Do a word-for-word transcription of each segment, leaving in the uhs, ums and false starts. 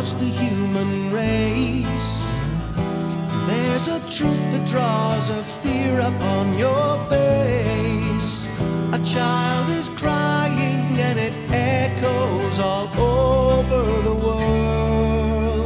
across the human race. There's a truth that draws a fear upon your face. A child is crying and it echoes all over the world.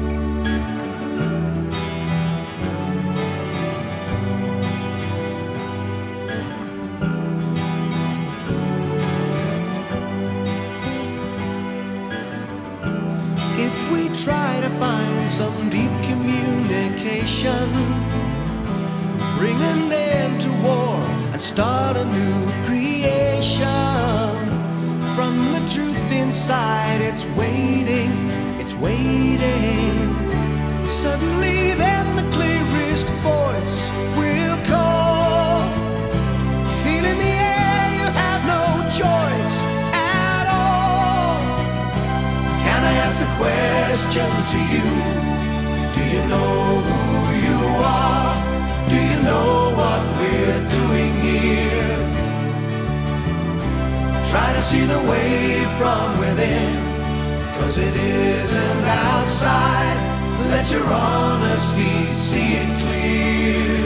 If we try to find some deep communication, bring an end to war and start a new creation. From the truth inside, it's waiting, it's waiting. Suddenly then the clearest voice will call. Feel in the air, you have no choice at all. Can I ask a question to you? Do you know who you are? Do you know what we're doing here? Try to see the way from within, 'cause it isn't outside. Let your honesty see it clear.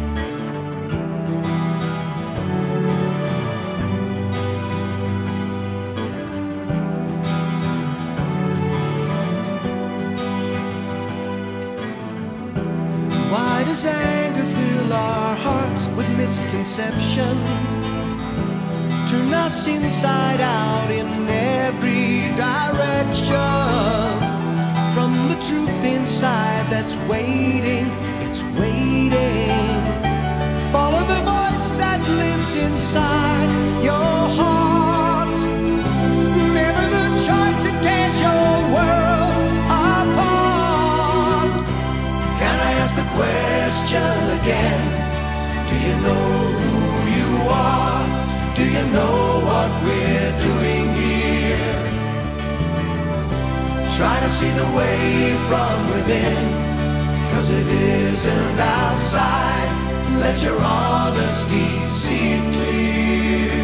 Why does anger fill our hearts with misconception? Turn us inside out in every direction. From the truth inside that's waiting, it's waiting. Follow the voice that lives inside your heart. Never the choice that tears your world apart. Can I ask the question again? Do you know who you are? Do you know what we're doing here? Try to see the way from within, 'cause it isn't outside. Let your honesty see it clear.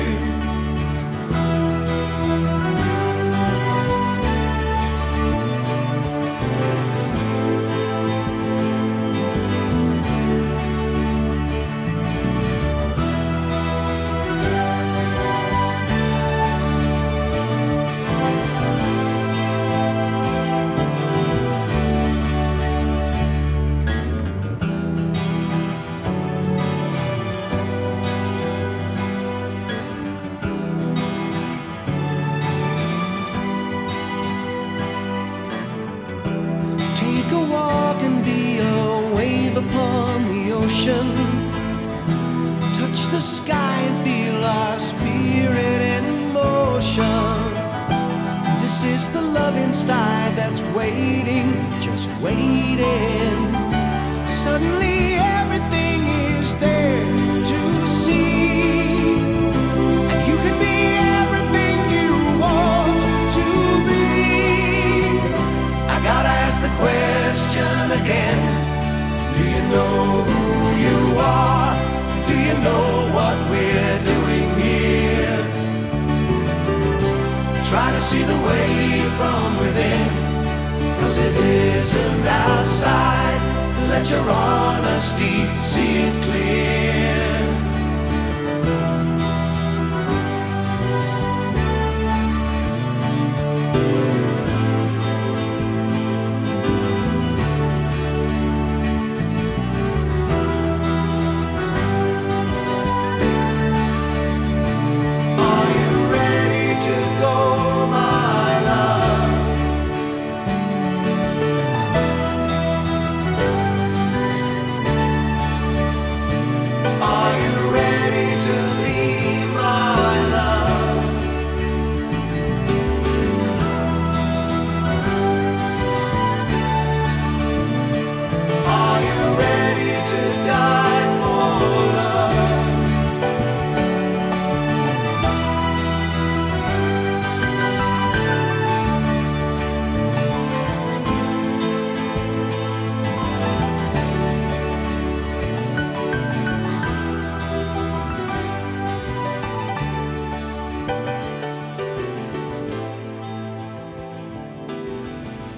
Take a walk and be a wave upon the ocean. Touch the sky and feel our spirit in motion. This is the love inside that's waiting, just waiting. Suddenly everything is there to see, and you can be everything you want to be. I gotta ask the question again. Do you know who you are? Do you know what we're doing here? Try to see the way from within, 'cause it isn't outside. Let your honesty see it clear.